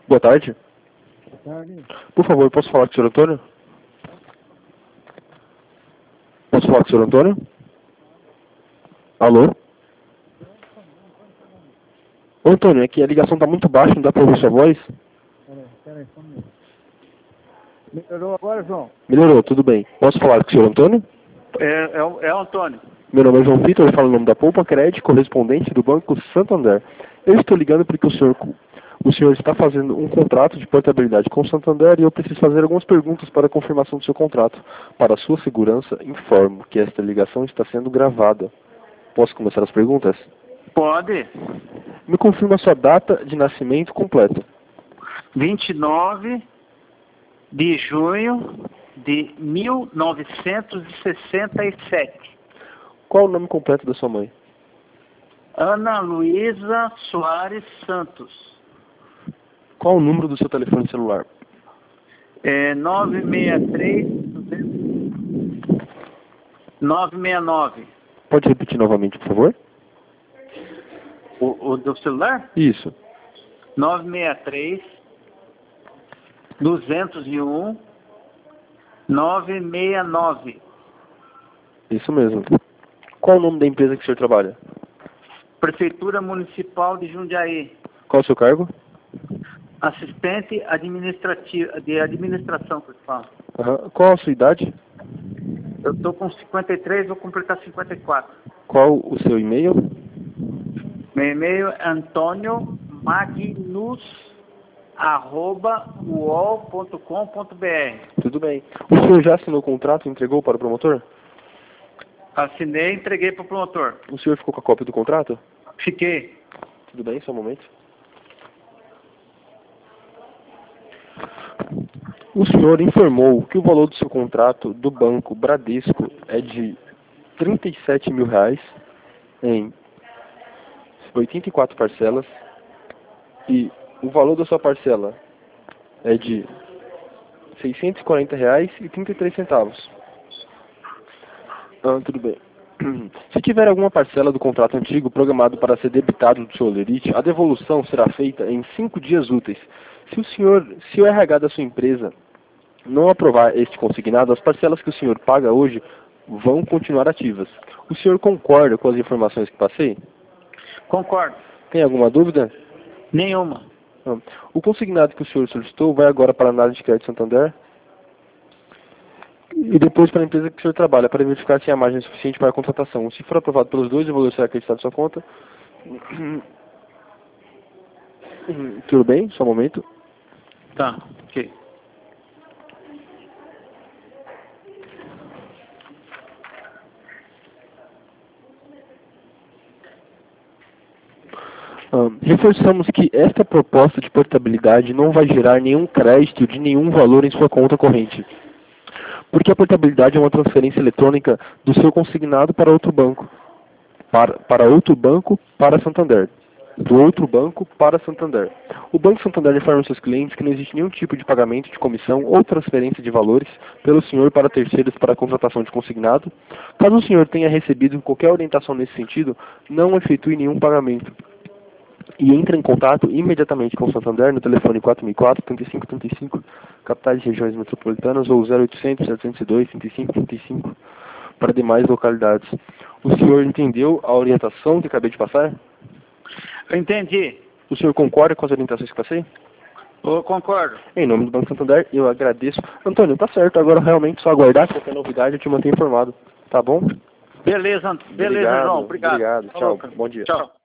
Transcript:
Boa tarde. Boa tarde. Por favor, posso falar com o senhor Antônio? Posso falar com o senhor Antônio? Alô? Ô, Antônio, é que a ligação está muito baixa, não dá para ouvir sua voz? Peraí, só um minuto. Melhorou agora, João? Melhorou, tudo bem. Posso falar com o senhor Antônio? É o Antônio. Meu nome é João Vitor, eu falo o nome da Poupa Crédito, correspondente do Banco Santander. Eu estou ligando porque o senhor está fazendo um contrato de portabilidade com o Santander e eu preciso fazer algumas perguntas para a confirmação do seu contrato. Para a sua segurança, informo que esta ligação está sendo gravada. Posso começar as perguntas? Pode. Me confirma a sua data de nascimento completa. 29 de junho de 1967. Qual o nome completo da sua mãe? Ana Luísa Soares Santos. Qual o número do seu telefone celular? 963 969. Pode repetir novamente, por favor? O do celular? Isso. 963 201 969. Isso mesmo. Qual o nome da empresa que o senhor trabalha? Prefeitura Municipal de Jundiaí. Qual o seu cargo? Assistente administrativa de administração, que eu falo. Aham. Qual a sua idade? Eu estou com 53, vou completar 54. Qual o seu e-mail? Meu e-mail é antoniomagnuss@uol.com.br. Tudo bem. O senhor já assinou o contrato e entregou para o promotor? Assinei e entreguei para o promotor. O senhor ficou com a cópia do contrato? Fiquei. Tudo bem, só um momento. O senhor informou que o valor do seu contrato do Banco Bradesco é de R$37 mil em 84 parcelas e o valor da sua parcela é de R$640,33. Tudo bem. Se tiver alguma parcela do contrato antigo programado para ser debitado do seu holerite, a devolução será feita em 5 dias úteis. Se o RH da sua empresa não aprovar este consignado, as parcelas que o senhor paga hoje vão continuar ativas. O senhor concorda com as informações que passei? Concordo. Tem alguma dúvida? Nenhuma. O consignado que o senhor solicitou vai agora para a análise de crédito Santander e depois para a empresa que o senhor trabalha, para verificar se a margem é suficiente para a contratação. Se for aprovado pelos dois, o valor será acreditado em sua conta. Tudo bem? Só um momento. Tá, ok. Reforçamos que esta proposta de portabilidade não vai gerar nenhum crédito de nenhum valor em sua conta corrente, porque a portabilidade é uma transferência eletrônica do seu consignado para outro banco, para Santander, do outro banco para Santander. O Banco Santander informa aos seus clientes que não existe nenhum tipo de pagamento de comissão ou transferência de valores pelo senhor para terceiros para a contratação de consignado. Caso o senhor tenha recebido qualquer orientação nesse sentido, não efetue nenhum pagamento. E entre em contato imediatamente com o Santander no telefone 4004-3535, capitais e regiões metropolitanas, ou 0800-702-3535 para demais localidades. O senhor entendeu a orientação que acabei de passar? Eu entendi. O senhor concorda com as orientações que passei? Eu concordo. Em nome do Banco Santander, eu agradeço. Antônio, tá certo. Agora realmente só aguardar qualquer novidade eu te mantenho informado. Tá bom? Beleza, Obrigado, João. Obrigado. Obrigado. Tchau. Bom dia. Tchau.